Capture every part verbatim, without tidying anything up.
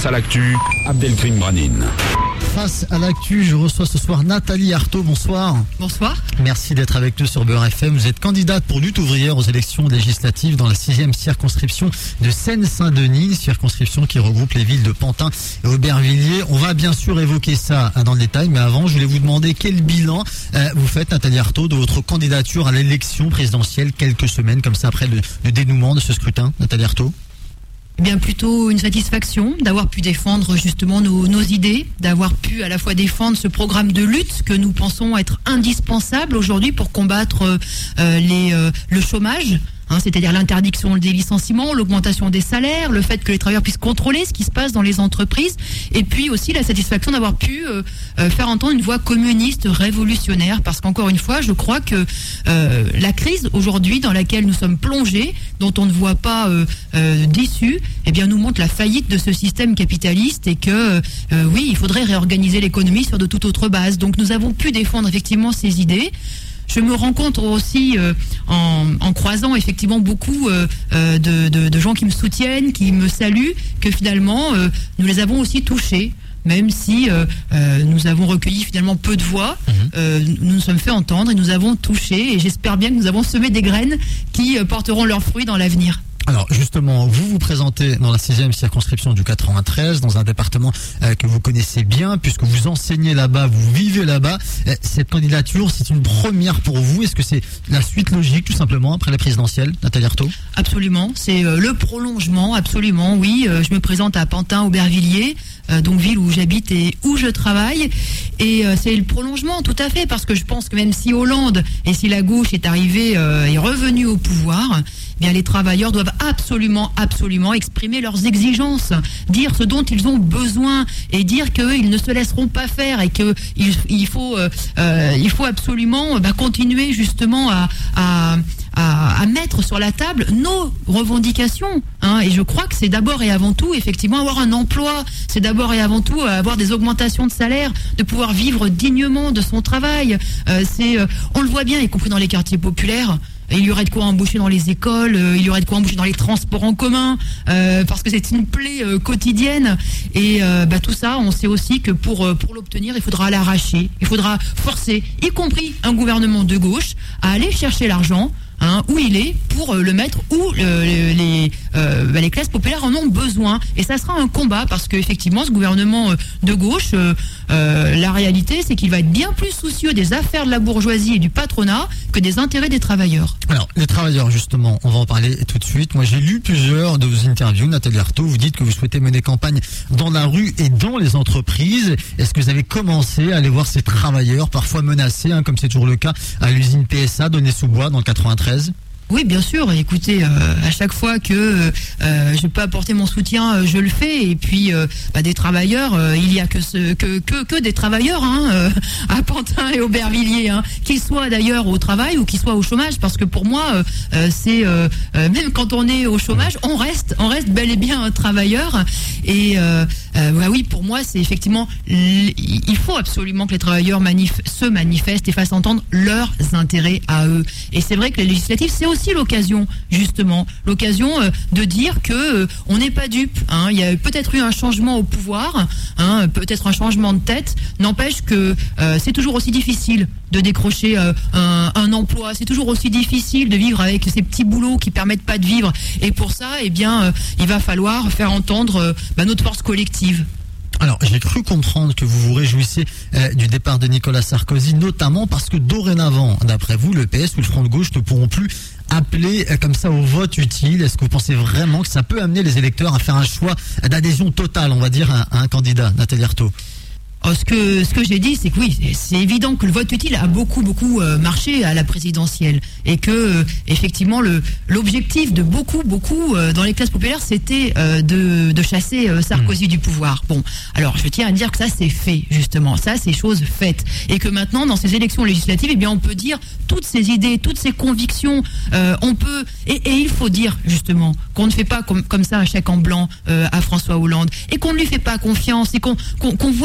Face à l'actu, Abdelkrim Branine. Face à l'actu, je reçois ce soir Nathalie Arthaud. Bonsoir. Bonsoir. Merci d'être avec nous sur Beurre F M. Vous êtes candidate pour Lutte ouvrière aux élections législatives dans la sixième circonscription de Seine-Saint-Denis, une circonscription qui regroupe les villes de Pantin et Aubervilliers. On va bien sûr évoquer ça dans le détail, mais avant, je voulais vous demander quel bilan euh, vous faites, Nathalie Arthaud, de votre candidature à l'élection présidentielle quelques semaines comme ça après le, le dénouement de ce scrutin. Nathalie Arthaud. Eh bien, plutôt une satisfaction d'avoir pu défendre justement nos, nos idées, d'avoir pu à la fois défendre ce programme de lutte que nous pensons être indispensable aujourd'hui pour combattre euh, les, euh, le chômage. Hein, c'est-à-dire l'interdiction des licenciements, l'augmentation des salaires, le fait que les travailleurs puissent contrôler ce qui se passe dans les entreprises, et puis aussi la satisfaction d'avoir pu euh, euh, faire entendre une voix communiste révolutionnaire, parce qu'encore une fois, je crois que euh, la crise aujourd'hui dans laquelle nous sommes plongés, dont on ne voit pas euh, euh, d'issue, eh bien nous montre la faillite de ce système capitaliste et que euh, oui, il faudrait réorganiser l'économie sur de toute autre base. Donc nous avons pu défendre effectivement ces idées. Je me rends compte aussi euh, en, en croisant effectivement beaucoup euh, de, de, de gens qui me soutiennent, qui me saluent, que finalement euh, nous les avons aussi touchés. Même si euh, euh, nous avons recueilli finalement peu de voix, mmh. euh, nous nous sommes fait entendre et nous avons touché. Et j'espère bien que nous avons semé des graines qui euh, porteront leurs fruits dans l'avenir. Alors justement, vous vous présentez dans la sixième circonscription du quatre-vingt-treize, dans un département euh, que vous connaissez bien, puisque vous enseignez là-bas, vous vivez là-bas. Euh, cette candidature, c'est une première pour vous. Est-ce que c'est la suite logique, tout simplement, après la présidentielle, Nathalie Arthaud ? Absolument, c'est euh, le prolongement, absolument, oui. Euh, je me présente à Pantin-Aubervilliers, euh, donc ville où j'habite et où je travaille. Et euh, c'est le prolongement, tout à fait, parce que je pense que même si Hollande et si la gauche est arrivée, euh, est revenue au pouvoir, eh bien les travailleurs doivent absolument, absolument exprimer leurs exigences, dire ce dont ils ont besoin et dire qu'ils ne se laisseront pas faire et qu'il il faut, euh, il faut absolument bah, continuer justement à, à, à, à mettre sur la table nos revendications. Hein, et je crois que c'est d'abord et avant tout effectivement avoir un emploi, c'est d'abord et avant tout avoir des augmentations de salaire, de pouvoir vivre dignement de son travail. Euh, c'est, euh, on le voit bien, y compris dans les quartiers populaires. Il y aurait de quoi embaucher dans les écoles, euh, il y aurait de quoi embaucher dans les transports en commun, euh, parce que c'est une plaie euh, quotidienne. Et euh, bah, tout ça, on sait aussi que pour, euh, pour l'obtenir, il faudra l'arracher, il faudra forcer, y compris un gouvernement de gauche, à aller chercher l'argent. Hein, où il est pour euh, le mettre où euh, les, euh, bah, les classes populaires en ont besoin. Et ça sera un combat parce qu'effectivement ce gouvernement euh, de gauche, euh, euh, la réalité c'est qu'il va être bien plus soucieux des affaires de la bourgeoisie et du patronat que des intérêts des travailleurs. Alors les travailleurs justement, on va en parler tout de suite. Moi j'ai lu plusieurs de vos interviews, Nathalie Arthaud, vous dites que vous souhaitez mener campagne dans la rue et dans les entreprises. Est-ce que vous avez commencé à aller voir ces travailleurs parfois menacés, hein, comme c'est toujours le cas à l'usine P S A d'Aulnay-sous-Bois dans le quatre-vingt-treize? Oui, bien sûr. Écoutez, euh, à chaque fois que euh, je peux apporter mon soutien, euh, je le fais. Et puis, euh, bah, des travailleurs, euh, il y a que, ce, que que que des travailleurs hein, euh, à Pantin et Aubervilliers, hein, qu'ils soient d'ailleurs au travail ou qu'ils soient au chômage, parce que pour moi, euh, c'est euh, euh, même quand on est au chômage, on reste, on reste bel et bien un travailleur. Et euh, euh, bah oui, pour moi, c'est effectivement, il faut absolument que les travailleurs manif- se manifestent et fassent entendre leurs intérêts à eux. Et c'est vrai que les législatives, c'est aussi l'occasion, justement, l'occasion euh, de dire que euh, on n'est pas dupe. Hein. Il y a peut-être eu un changement au pouvoir, hein, peut-être un changement de tête. N'empêche que euh, c'est toujours aussi difficile de décrocher euh, un, un emploi. C'est toujours aussi difficile de vivre avec ces petits boulots qui permettent pas de vivre. Et pour ça, eh bien, euh, il va falloir faire entendre euh, bah, notre force collective. Alors, j'ai cru comprendre que vous vous réjouissez euh, du départ de Nicolas Sarkozy, notamment parce que dorénavant, d'après vous, le P S ou le Front de gauche ne pourront plus appeler euh, comme ça au vote utile. Est-ce que vous pensez vraiment que ça peut amener les électeurs à faire un choix d'adhésion totale, on va dire, à, à un candidat, Nathalie Arthaud? Oh, ce que ce que j'ai dit, c'est que oui, c'est évident que le vote utile a beaucoup beaucoup euh, marché à la présidentielle et que euh, effectivement le l'objectif de beaucoup beaucoup euh, dans les classes populaires, c'était euh, de de chasser euh, Sarkozy mmh. du pouvoir. Bon, alors je tiens à dire que ça c'est fait justement, ça c'est chose faite et que maintenant dans ces élections législatives, eh bien on peut dire toutes ces idées, toutes ces convictions, euh, on peut et, et il faut dire justement qu'on ne fait pas comme comme ça un chèque en blanc euh, à François Hollande et qu'on ne lui fait pas confiance et qu'on qu'on, qu'on voit bien qu'il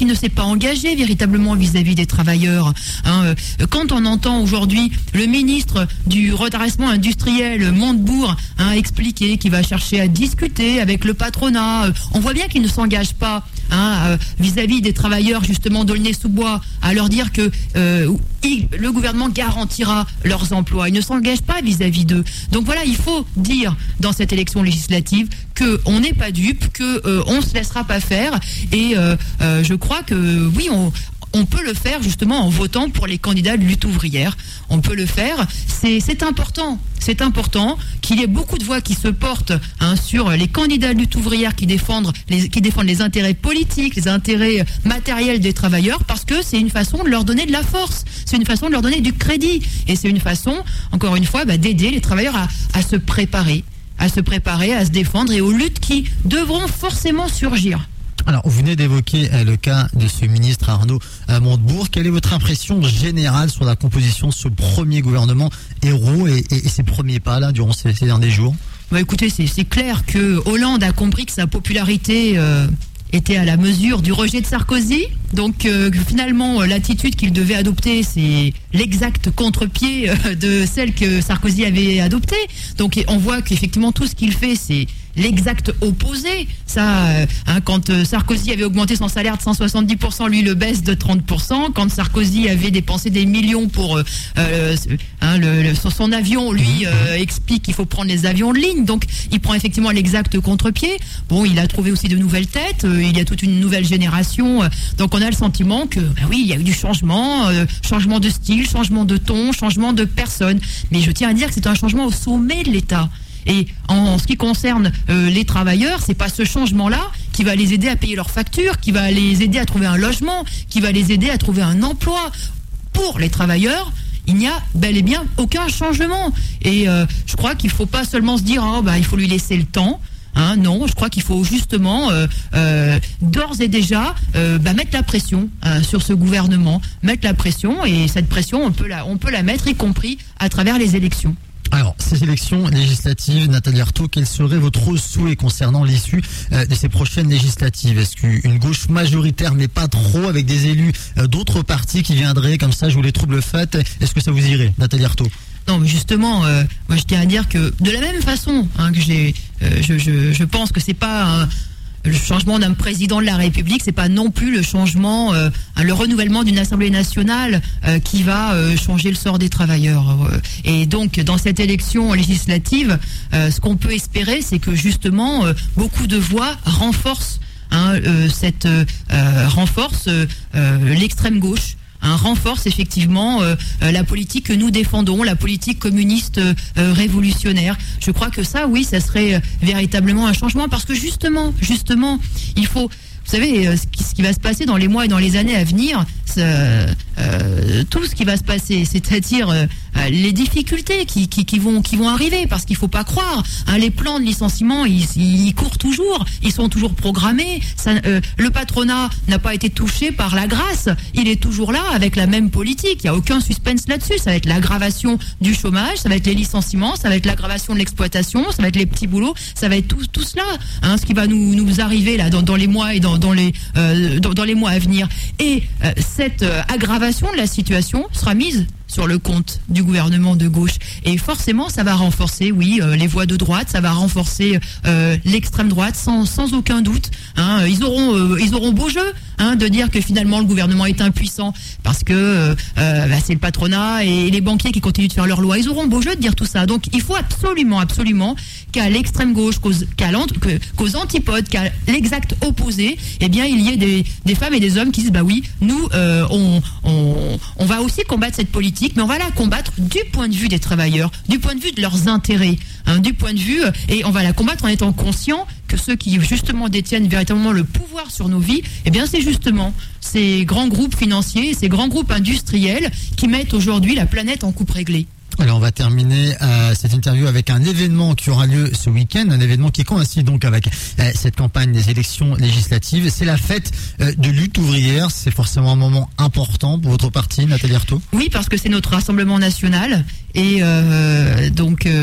qui ne s'est pas engagé véritablement vis-à-vis des travailleurs. Hein, quand on entend aujourd'hui le ministre du redressement industriel, Montebourg, hein, expliquer qu'il va chercher à discuter avec le patronat, on voit bien qu'il ne s'engage pas hein, vis-à-vis des travailleurs justement d'Aulnay-sous-Bois, à leur dire que euh, il, le gouvernement garantira leurs emplois. Il ne s'engage pas vis-à-vis d'eux. Donc voilà, il faut dire dans cette élection législative qu'on n'est pas dupe, qu'on euh, ne se laissera pas faire. Et euh, euh, je crois que oui, on... On peut le faire justement en votant pour les candidats de lutte ouvrière. On peut le faire. C'est, c'est important. C'est important qu'il y ait beaucoup de voix qui se portent hein, sur les candidats de lutte ouvrière qui défendent, les, qui défendent les intérêts politiques, les intérêts matériels des travailleurs, parce que c'est une façon de leur donner de la force. C'est une façon de leur donner du crédit. Et c'est une façon, encore une fois, bah, d'aider les travailleurs à, à se préparer, à se préparer, à se défendre et aux luttes qui devront forcément surgir. Alors, vous venez d'évoquer euh, le cas de ce ministre Arnaud euh, Montebourg. Quelle est votre impression générale sur la composition de ce premier gouvernement héros et, et, et ses premiers pas là durant ces, ces derniers jours? Bah, écoutez, c'est, c'est clair que Hollande a compris que sa popularité euh, était à la mesure du rejet de Sarkozy. Donc euh, finalement, l'attitude qu'il devait adopter, c'est l'exact contre-pied euh, de celle que Sarkozy avait adoptée. Donc on voit qu'effectivement tout ce qu'il fait, c'est l'exact opposé. Ça, euh, hein, quand euh, Sarkozy avait augmenté son salaire de cent soixante-dix pour cent, lui le baisse de trente pour cent. Quand Sarkozy avait dépensé des millions pour euh, euh, hein, le, le, son avion, lui euh, explique qu'il faut prendre les avions de ligne. Donc il prend effectivement l'exact contre-pied. Bon, il a trouvé aussi de nouvelles têtes. Euh, il y a toute une nouvelle génération. Euh, donc on a le sentiment que, ben oui, il y a eu du changement, euh, changement de style, changement de ton, changement de personne. Mais je tiens à dire que c'est un changement au sommet de l'État. Et en, en ce qui concerne euh, les travailleurs, c'est pas ce changement-là qui va les aider à payer leurs factures, qui va les aider à trouver un logement, qui va les aider à trouver un emploi. Pour les travailleurs, il n'y a bel et bien aucun changement. Et euh, je crois qu'il faut pas seulement se dire oh, bah, il faut lui laisser le temps. Hein, non, je crois qu'il faut justement euh, euh, d'ores et déjà euh, bah, mettre la pression euh, sur ce gouvernement, mettre la pression, et cette pression on peut la, on peut la mettre y compris à travers les élections. Alors, ces élections législatives, Nathalie Arthaud, quel serait votre souhait concernant l'issue euh, de ces prochaines législatives? Est-ce qu'une gauche majoritaire n'est pas trop avec des élus euh, d'autres partis qui viendraient comme ça jouer les troubles fêtes? Est-ce que ça vous irait, Nathalie Arthaud? Non, mais justement, euh, moi je tiens à dire que de la même façon hein, que j'ai, euh, je, je, je pense que c'est pas un, le changement d'un président de la République, c'est pas non plus le changement, euh, le renouvellement d'une Assemblée nationale euh, qui va euh, changer le sort des travailleurs. Et donc, dans cette élection législative, euh, ce qu'on peut espérer, c'est que justement, euh, beaucoup de voix renforcent, hein, euh, cette euh, renforce euh, l'extrême gauche. Un renforce effectivement euh, la politique que nous défendons, la politique communiste euh, révolutionnaire. Je crois que ça, oui, ça serait euh, véritablement un changement, parce que justement, justement, il faut, vous savez, euh, ce, qui, ce qui va se passer dans les mois et dans les années à venir, euh, euh, tout ce qui va se passer, c'est-à-dire euh, les difficultés qui, qui, qui vont qui vont arriver, parce qu'il faut pas croire, hein, les plans de licenciement, ils, ils courent toujours, ils sont toujours programmés. Ça, euh, le patronat n'a pas été touché par la grâce, il est toujours là avec la même politique. Il y a aucun suspense là-dessus. Ça va être l'aggravation du chômage, ça va être les licenciements, ça va être l'aggravation de l'exploitation, ça va être les petits boulots, ça va être tout tout cela, hein, ce qui va nous nous arriver là dans, dans les mois et dans dans les euh, dans, dans les mois à venir. Et euh, cette euh, aggravation de la situation sera mise sur le compte du gouvernement de gauche, et forcément ça va renforcer, oui, euh, les voix de droite, ça va renforcer euh, l'extrême droite sans sans aucun doute. Hein, ils auront euh, ils auront beau jeu, hein, de dire que finalement le gouvernement est impuissant parce que euh, euh, bah, c'est le patronat et les banquiers qui continuent de faire leurs lois. Ils auront beau jeu de dire tout ça. Donc il faut absolument absolument qu'à l'extrême gauche, qu'aux, qu'à qu'aux antipodes, qu'à l'exact opposé, eh bien il y ait des des femmes et des hommes qui disent bah oui, nous euh, on on on va aussi combattre cette politique, mais on va la combattre du point de vue des travailleurs, du point de vue de leurs intérêts, hein, du point de vue, et on va la combattre en étant conscient que ceux qui justement détiennent véritablement le pouvoir sur nos vies, eh bien c'est justement ces grands groupes financiers, ces grands groupes industriels qui mettent aujourd'hui la planète en coupe réglée. Alors on va terminer euh, cette interview avec un événement qui aura lieu ce week-end, un événement qui coïncide donc avec euh, cette campagne des élections législatives. C'est la fête euh, de lutte ouvrière. C'est forcément un moment important pour votre parti, Nathalie Arthaud. Oui, parce que c'est notre rassemblement national, et euh, donc euh,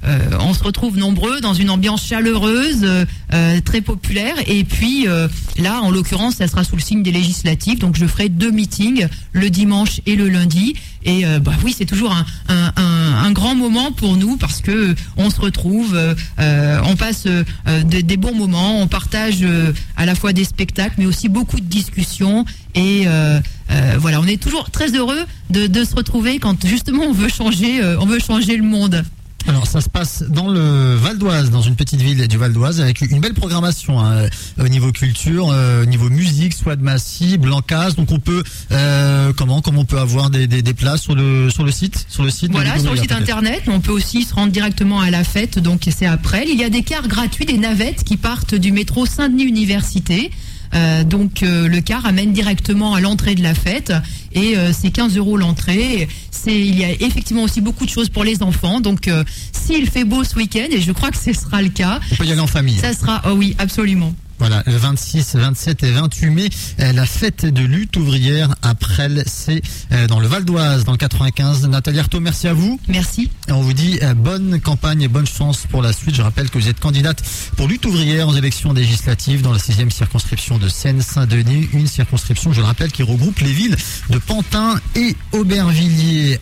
euh, on se retrouve nombreux dans une ambiance chaleureuse, euh, très populaire. Et puis euh, là, en l'occurrence, ça sera sous le signe des législatives. Donc je ferai deux meetings, le dimanche et le lundi. Et euh, bah oui, c'est toujours un, un, un, un grand moment pour nous parce que on se retrouve, euh, on passe euh, des, des bons moments, on partage euh, à la fois des spectacles, mais aussi beaucoup de discussions. Et euh, euh, voilà, on est toujours très heureux de, de se retrouver quand justement on veut changer, euh, on veut changer le monde. Alors ça se passe dans le Val d'Oise, dans une petite ville du Val d'Oise, avec une belle programmation hein, au niveau culture, euh, au niveau musique, soit de Massy, Blancas. Donc on peut euh, comment comment on peut avoir des, des, des places sur le sur le site, sur le site. Voilà, sur le site internet. Mais on peut aussi se rendre directement à la fête. Donc c'est après. Il y a des cars gratuits, des navettes qui partent du métro Saint-Denis Université. Euh, donc euh, le car amène directement à l'entrée de la fête et euh, c'est quinze euros l'entrée. C'est, il y a effectivement aussi beaucoup de choses pour les enfants. Donc euh, s'il fait beau ce week-end, et je crois que ce sera le cas, on peut y aller en famille. Ça sera, oh oui, absolument. Voilà, le vingt-six, vingt-sept et vingt-huit mai, la fête de lutte ouvrière à Presles, c'est dans le Val d'Oise, dans le quatre-vingt-quinze. Nathalie Arthaud, merci à vous. Merci. Et on vous dit bonne campagne et bonne chance pour la suite. Je rappelle que vous êtes candidate pour lutte ouvrière aux élections législatives dans la sixième circonscription de Seine-Saint-Denis, une circonscription, je le rappelle, qui regroupe les villes de Pantin et Aubervilliers.